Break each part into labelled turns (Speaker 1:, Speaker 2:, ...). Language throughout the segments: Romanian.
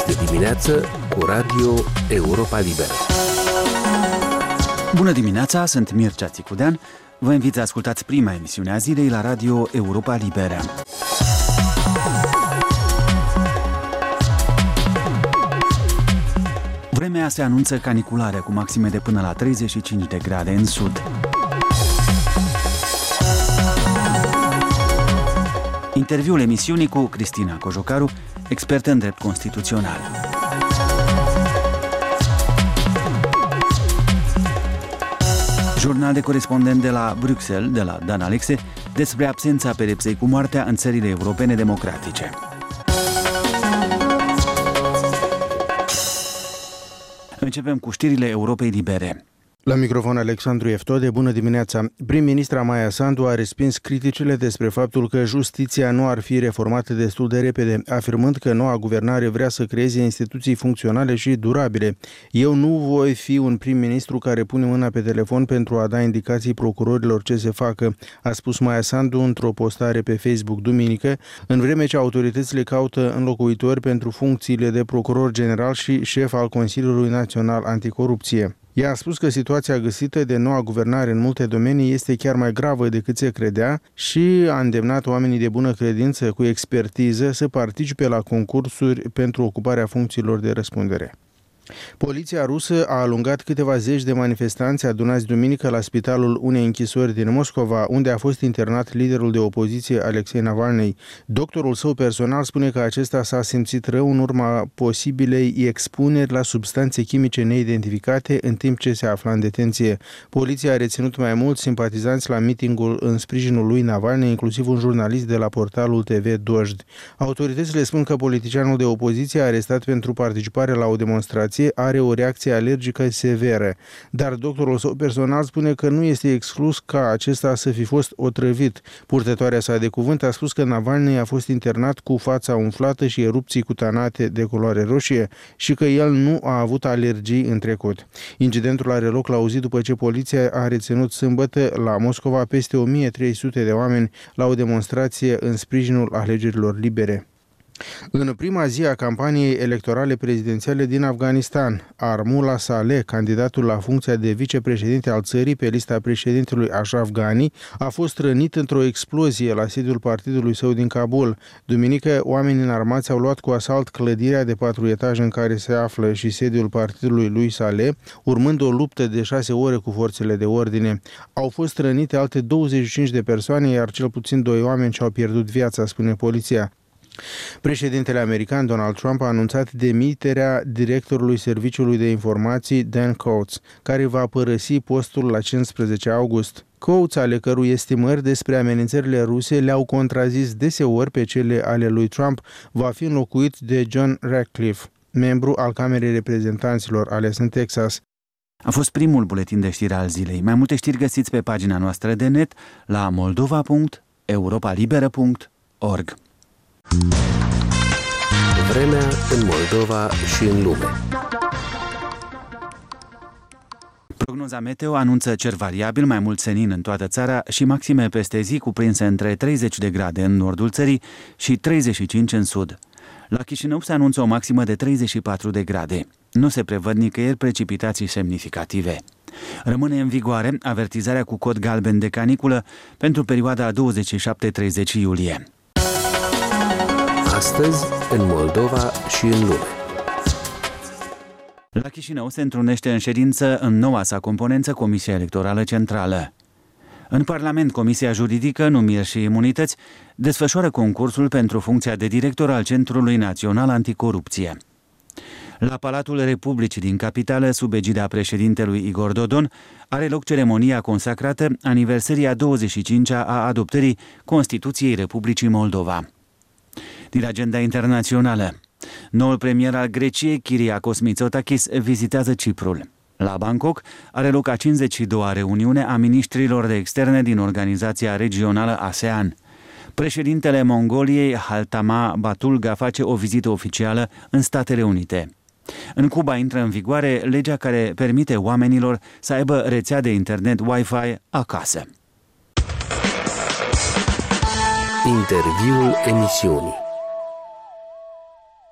Speaker 1: de dimineață cu Radio Europa Liberă.
Speaker 2: Bună dimineața, sunt Mircea Țicudean. Vă invit să ascultați prima emisiune a zilei la Radio Europa Liberă. Vremea se anunță caniculare cu maxime de până la 35 de grade în sud. Interviul emisiunii cu Cristina Cojocaru, expertă în drept constituțional. Jurnal de corespondent de la Bruxelles, de la Dan Alexe, despre absența pedepsei cu moartea în țările europene democratice. Începem cu știrile Europei Libere.
Speaker 3: La microfon Alexandru Eftode, bună dimineața. Prim-ministra Maia Sandu a respins criticile despre faptul că justiția nu ar fi reformată destul de repede, afirmând că noua guvernare vrea să creeze instituții funcționale și durabile. Eu nu voi fi un prim-ministru care pune mâna pe telefon pentru a da indicații procurorilor ce se facă, a spus Maia Sandu într-o postare pe Facebook duminică, în vreme ce autoritățile caută înlocuitori pentru funcțiile de procuror general și șef al Consiliului Național Anticorupție. Ea a spus că situația găsită de noua guvernare în multe domenii este chiar mai gravă decât se credea și a îndemnat oamenii de bună credință cu expertiză să participe la concursuri pentru ocuparea funcțiilor de răspundere. Poliția rusă a alungat câteva zeci de manifestanți adunați duminică la spitalul unei închisori din Moscova, unde a fost internat liderul de opoziție Alexei Navalny. Doctorul său personal spune că acesta s-a simțit rău în urma posibilei expuneri la substanțe chimice neidentificate în timp ce se afla în detenție. Poliția a reținut mai mulți simpatizanți la mitingul în sprijinul lui Navalny, inclusiv un jurnalist de la portalul TV Dojd. Autoritățile spun că politicianul de opoziție arestat pentru participare la o demonstrație are o reacție alergică severă, dar doctorul său personal spune că nu este exclus ca acesta să fi fost otrăvit. Purtătoarea sa de cuvânt a spus că Navalny a fost internat cu fața umflată și erupții cutanate de culoare roșie și că el nu a avut alergii în trecut. Incidentul are loc la o zi după ce poliția a reținut sâmbătă la Moscova peste 1300 de oameni la o demonstrație în sprijinul alegerilor libere. În prima zi a campaniei electorale prezidențiale din Afganistan, Armullah Saleh, candidatul la funcția de vicepreședinte al țării pe lista președintelui Ashraf Ghani, a fost rănit într-o explozie la sediul partidului său din Kabul. Duminică, oamenii înarmați au luat cu asalt clădirea de 4 etaje în care se află și sediul partidului lui Saleh, urmând o luptă de 6 ore cu forțele de ordine. Au fost rănite alte 25 de persoane, iar cel puțin 2 oameni și-au pierdut viața, spune poliția. Președintele american Donald Trump a anunțat demiterea directorului Serviciului de Informații Dan Coats, care va părăsi postul la 15 august. Coats, ale cărui estimări despre amenințările ruse le-au contrazis deseori pe cele ale lui Trump, va fi înlocuit de John Ratcliffe, membru al Camerei Reprezentanților ales în Texas.
Speaker 2: A fost primul buletin de știri al zilei. Mai multe știri găsiți pe pagina noastră de net la moldova.europalibera.org.
Speaker 1: Vremea în Moldova și în lume.
Speaker 2: Prognoza meteo anunță cer variabil, mai mult senin în toată țara și maxime peste zi cuprinse între 30 de grade în nordul țării și 35 în sud. La Chișinău se anunță o maximă de 34 de grade. Nu se prevăd nicăieri precipitații semnificative. Rămâne în vigoare avertizarea cu cod galben de caniculă pentru perioada 27-30 iulie.
Speaker 1: Astăzi, în Moldova și în lume.
Speaker 2: La Chișinău se întrunește în ședință în noua sa componență Comisia Electorală Centrală. În Parlament, Comisia Juridică, Numiri și Imunități desfășoară concursul pentru funcția de director al Centrului Național Anticorupție. La Palatul Republicii din capitală, sub egida președintelui Igor Dodon, are loc ceremonia consacrată aniversării a 25-a a adoptării Constituției Republicii Moldova. Din agenda internațională, noul premier al Greciei, Kyriakos Mitsotakis, vizitează Ciprul. La Bangkok are loc a 52-a reuniune a miniștrilor de externe din organizația regională ASEAN. Președintele Mongoliei, Haltama Batulga, face o vizită oficială în Statele Unite. În Cuba intră în vigoare legea care permite oamenilor să aibă rețea de internet Wi-Fi acasă.
Speaker 1: Interviul emisiunii.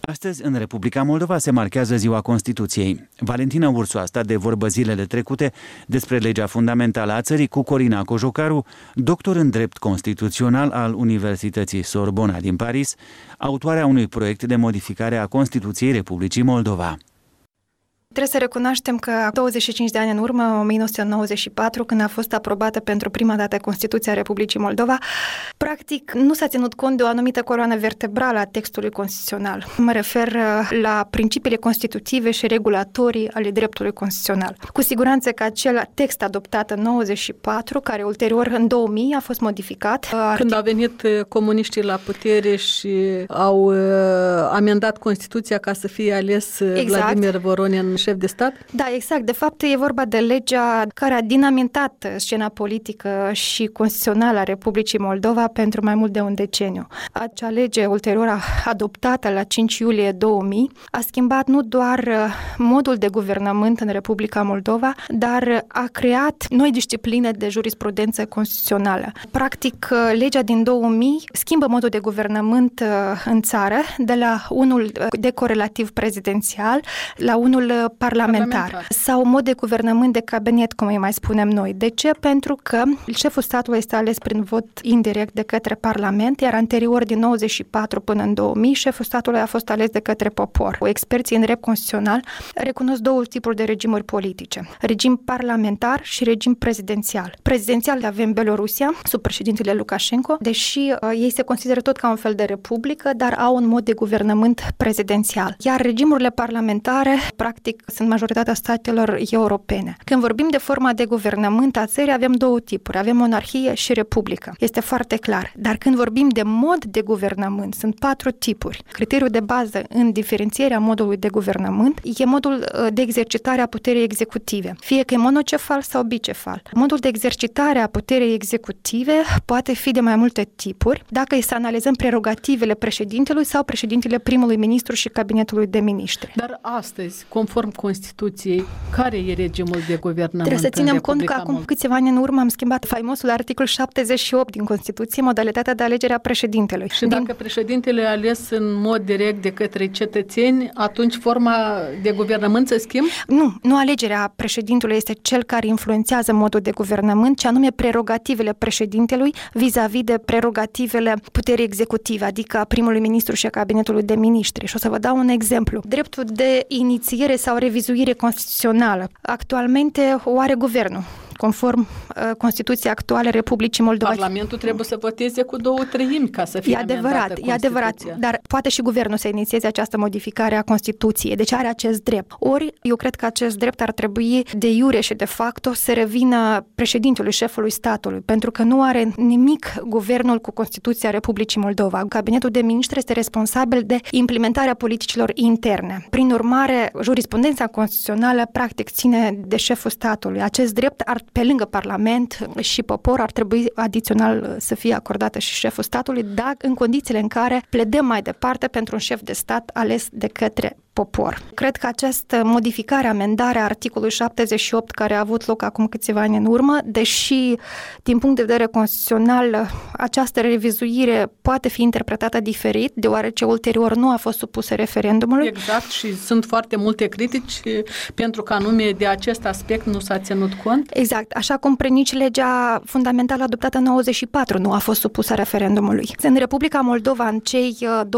Speaker 2: Astăzi, în Republica Moldova, se marchează Ziua Constituției. Valentina Ursu a stat de vorbă zilele trecute despre legea fundamentală a țării cu Corina Cojocaru, doctor în drept constituțional al Universității Sorbona din Paris, autoarea unui proiect de modificare a Constituției Republicii Moldova.
Speaker 4: Trebuie să recunoaștem că 25 de ani în urmă, în 1994, când a fost aprobată pentru prima dată Constituția Republicii Moldova, practic nu s-a ținut cont de o anumită coloană vertebrală a textului constituțional. Mă refer la principiile constitutive și regulatorii ale dreptului constituțional. Cu siguranță că acel text adoptat în 94, care ulterior în 2000 a fost modificat.
Speaker 5: Când au venit comuniștii la putere și au amendat Constituția ca să fie ales Vladimir Voronin șef de stat?
Speaker 4: Da, exact. De fapt, e vorba de legea care a dinamitat scena politică și constituțională a Republicii Moldova pentru mai mult de un deceniu. Acea lege ulterior adoptată la 5 iulie 2000 a schimbat nu doar modul de guvernământ în Republica Moldova, dar a creat noi discipline de jurisprudență constituțională. Practic, legea din 2000 schimbă modul de guvernământ în țară de la unul de corelativ prezidențial la unul parlamentar sau mod de guvernământ de cabinet, cum îi mai spunem noi. De ce? Pentru că șeful statului este ales prin vot indirect de către Parlament, iar anterior, din 94 până în 2000, șeful statului a fost ales de către popor. Experții în drept constituțional recunosc două tipuri de regimuri politice. Regim parlamentar și regim prezidențial. Prezidențial avem Belorusia, sub președintele Lukashenko, deși ei se consideră tot ca un fel de republică, dar au un mod de guvernământ prezidențial. Iar regimurile parlamentare, practic, sunt majoritatea statelor europene. Când vorbim de forma de guvernământ a țării, avem două tipuri. Avem monarhie și republică. Este foarte clar. Dar când vorbim de mod de guvernământ, sunt 4 tipuri. Criteriul de bază în diferențierea modului de guvernământ e modul de exercitare a puterii executive, fie că e monocefal sau bicefal. Modul de exercitare a puterii executive poate fi de mai multe tipuri, dacă e să analizăm prerogativele președintelui sau președintele primului ministru și cabinetului de miniștri.
Speaker 5: Dar astăzi, conform Constituției, care e regimul de guvernământ?
Speaker 4: Trebuie să ținem cont că acum câțiva ani în urmă am schimbat faimosul articol 78 din Constituție, modalitatea de alegere a președintelui.
Speaker 5: Și dacă președintele e ales în mod direct de către cetățeni, atunci forma de guvernământ se schimbă?
Speaker 4: Nu alegerea președintelui este cel care influențează modul de guvernământ, ci anume prerogativele președintelui vis-a-vis de prerogativele puterii executive, adică a primului ministru și a cabinetului de miniștri. Și o să vă dau un exemplu. Dreptul de inițiere sau revizuire constituțională. Actualmente o are guvernul, conform Constituției actuale Republicii Moldova.
Speaker 5: Parlamentul trebuie să voteze cu 2/3 ca să fie amendată
Speaker 4: E adevărat, dar poate și guvernul să inițieze această modificare a Constituției, deci are acest drept. Ori, eu cred că acest drept ar trebui de iure și de facto să revină președintelui, șefului statului, pentru că nu are nimic guvernul cu Constituția Republicii Moldova. Cabinetul de miniștri este responsabil de implementarea politicilor interne. Prin urmare, jurisprudența constituțională practic ține de șeful statului. Acest drept pe lângă Parlament și popor ar trebui adițional să fie acordată și șeful statului, dar în condițiile în care pledăm mai departe pentru un șef de stat ales de către popor. Cred că această modificare, amendare a articolului 78 care a avut loc acum câțiva ani în urmă, deși din punct de vedere constituțional această revizuire poate fi interpretată diferit, deoarece ulterior nu a fost supusă referendumului.
Speaker 5: Exact, și sunt foarte multe critici pentru că anume de acest aspect nu s-a ținut cont.
Speaker 4: Exact, așa cum nici legea fundamentală adoptată în 94 nu a fost supusă referendumului. În Republica Moldova, în cei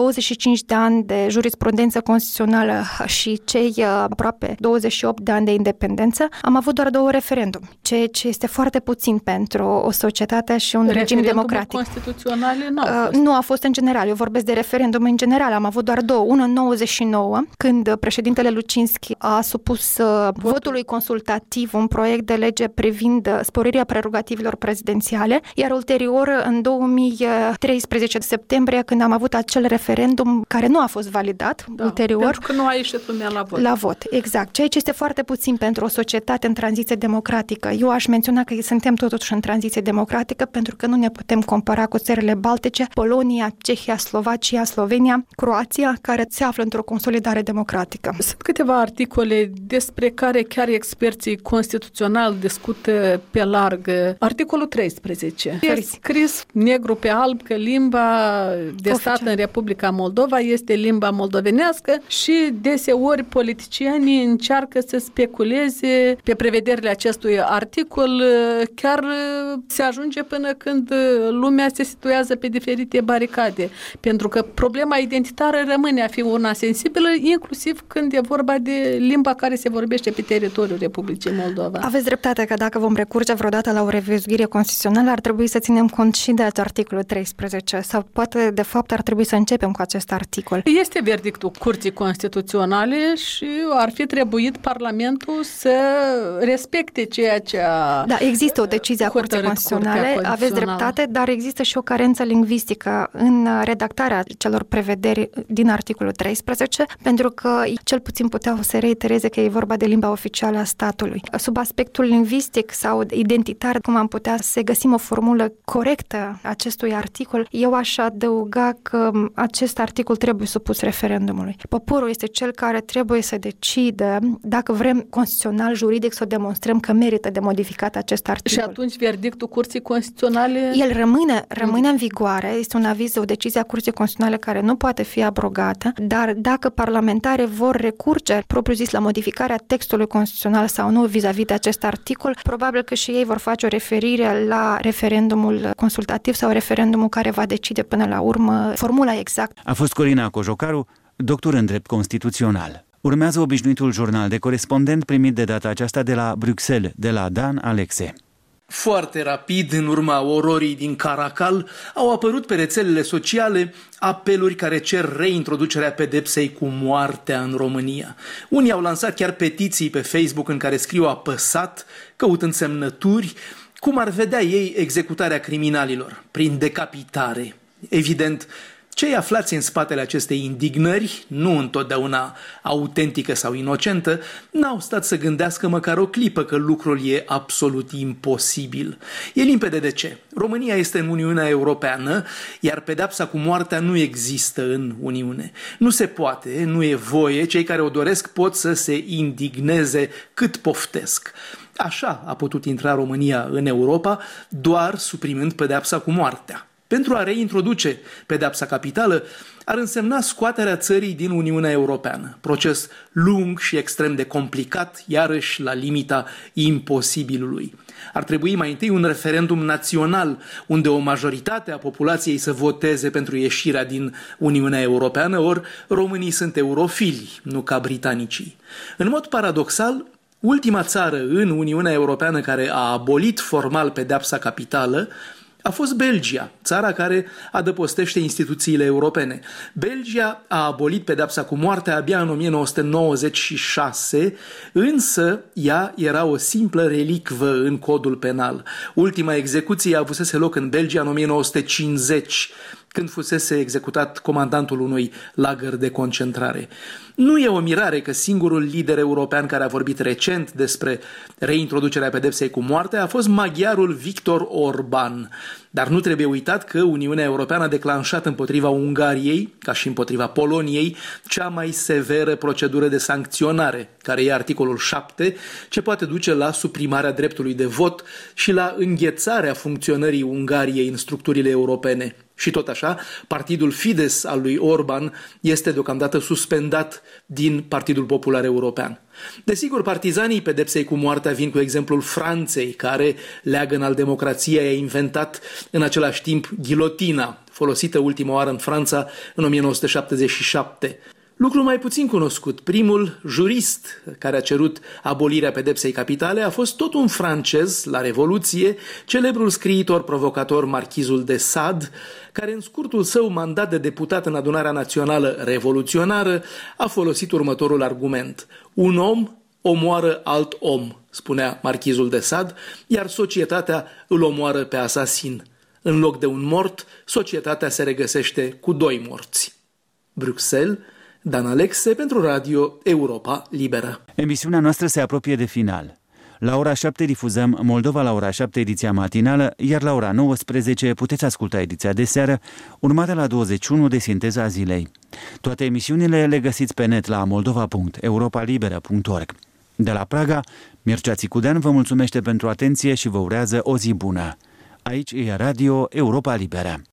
Speaker 4: 25 de ani de jurisprudență constituțională și cei aproape 28 de ani de independență, am avut doar 2 referendumi, ceea ce este foarte puțin pentru o societate și un regim democratic.
Speaker 5: Constituționale
Speaker 4: nu a fost în general, eu vorbesc de referendum în general, am avut doar 2, unul în 99, când președintele Lucinski a supus votului consultativ un proiect de lege privind sporirea prerogativelor prezidențiale, iar ulterior în 2013 septembrie, când am avut acel referendum care nu a fost validat ulterior.
Speaker 5: Pentru că că nu a ieșit lumea la vot.
Speaker 4: La vot, exact. Ceea ce este foarte puțin pentru o societate în tranziție democratică. Eu aș menționa că suntem totuși în tranziție democratică pentru că nu ne putem compara cu țările baltice, Polonia, Cehia, Slovacia, Slovenia, Croația, care se află într-o consolidare democratică.
Speaker 5: Sunt câteva articole despre care chiar experții constituționali discută pe larg. Articolul 13. Este scris negru pe alb că limba de stat în Republica Moldova este limba moldovenească și deseori politicienii încearcă să speculeze pe prevederile acestui articol, chiar se ajunge până când lumea se situează pe diferite baricade, pentru că problema identitară rămâne a fi una sensibilă, inclusiv când e vorba de limba care se vorbește pe teritoriul Republicii Moldova.
Speaker 4: Aveți dreptate că dacă vom recurge vreodată la o revizuire constituțională, ar trebui să ținem cont și de articolul 13 sau poate, de fapt, ar trebui să începem cu acest articol.
Speaker 5: Este verdictul Curții Constituționale și ar fi trebuit Parlamentul să respecte ceea ce a...
Speaker 4: Da, există o decizie a Curții Constituționale, aveți dreptate, dar există și o carență lingvistică în redactarea celor prevederi din articolul 13, pentru că cel puțin puteau să reitereze că e vorba de limba oficială a statului. Sub aspectul lingvistic sau identitar, cum am putea să găsim o formulă corectă acestui articol, eu aș adăuga că acest articol trebuie supus referendumului. Poporul este cel care trebuie să decidă dacă vrem constituțional, juridic, să demonstrăm că merită de modificat acest articol.
Speaker 5: Și atunci verdictul Curții Constituționale...
Speaker 4: El rămâne în vigoare, este un aviz, o decizie a Curții Constituționale care nu poate fi abrogată, dar dacă parlamentarii vor recurge, propriu zis, la modificarea textului constituțional sau nu vis-a-vis de acest articol, probabil că și ei vor face o referire la referendumul consultativ sau referendumul care va decide până la urmă formula exactă.
Speaker 2: A fost Corina Cojocaru, doctor în drept constituțional. Urmează obișnuitul jurnal de corespondent primit de data aceasta de la Bruxelles, de la Dan Alexe.
Speaker 6: Foarte rapid, în urma ororii din Caracal, au apărut pe rețelele sociale apeluri care cer reintroducerea pedepsei cu moartea în România. Unii au lansat chiar petiții pe Facebook în care scriu apăsat, căutând semnături, cum ar vedea ei executarea criminalilor, prin decapitare. Evident, cei aflați în spatele acestei indignări, nu întotdeauna autentică sau inocentă, n-au stat să gândească măcar o clipă că lucrul e absolut imposibil. E limpede de ce. România este în Uniunea Europeană, iar pedeapsa cu moartea nu există în Uniune. Nu se poate, nu e voie, cei care o doresc pot să se indigneze cât poftesc. Așa a putut intra România în Europa, doar suprimând pedeapsa cu moartea. Pentru a reintroduce pedeapsa capitală ar însemna scoaterea țării din Uniunea Europeană. Proces lung și extrem de complicat, iarăși la limita imposibilului. Ar trebui mai întâi un referendum național, unde o majoritate a populației să voteze pentru ieșirea din Uniunea Europeană, ori românii sunt eurofili, nu ca britanicii. În mod paradoxal, ultima țară în Uniunea Europeană care a abolit formal pedeapsa capitală a fost Belgia, țara care adăpostește instituțiile europene. Belgia a abolit pedeapsa cu moartea abia în 1996, însă ea era o simplă relicvă în codul penal. Ultima execuție avusese loc în Belgia în 1950, când fusese executat comandantul unui lagăr de concentrare. Nu e o mirare că singurul lider european care a vorbit recent despre reintroducerea pedepsei cu moartea a fost maghiarul Viktor Orban. Dar nu trebuie uitat că Uniunea Europeană a declanșat împotriva Ungariei, ca și împotriva Poloniei, cea mai severă procedură de sancționare, care e articolul 7, ce poate duce la suprimarea dreptului de vot și la înghețarea funcționării Ungariei în structurile europene. Și tot așa, partidul Fidesz al lui Orban este deocamdată suspendat din Partidul Popular European. Desigur, partizanii pedepsei cu moartea vin cu exemplul Franței, care, leagăn al democrației, a inventat în același timp ghilotina, folosită ultima oară în Franța în 1977. Lucru mai puțin cunoscut, primul jurist care a cerut abolirea pedepsei capitale a fost tot un francez la Revoluție, celebrul scriitor provocator Marchizul de Sade, care în scurtul său mandat de deputat în Adunarea Națională Revoluționară a folosit următorul argument: un om omoară alt om, spunea Marchizul de Sade, iar societatea îl omoară pe asasin. În loc de un mort, societatea se regăsește cu 2 morți. Bruxelles, Dan Alexe pentru Radio Europa Liberă.
Speaker 2: Emisiunea noastră se apropie de final. La ora 7 difuzăm Moldova la ora 7 ediția matinală, iar la ora 19 puteți asculta ediția de seară, urmată la 21 de Sinteza Zilei. Toate emisiunile le găsiți pe net la moldova.europalibera.org. De la Praga, Mircea Țicudean vă mulțumește pentru atenție și vă urează o zi bună. Aici e Radio Europa Liberă.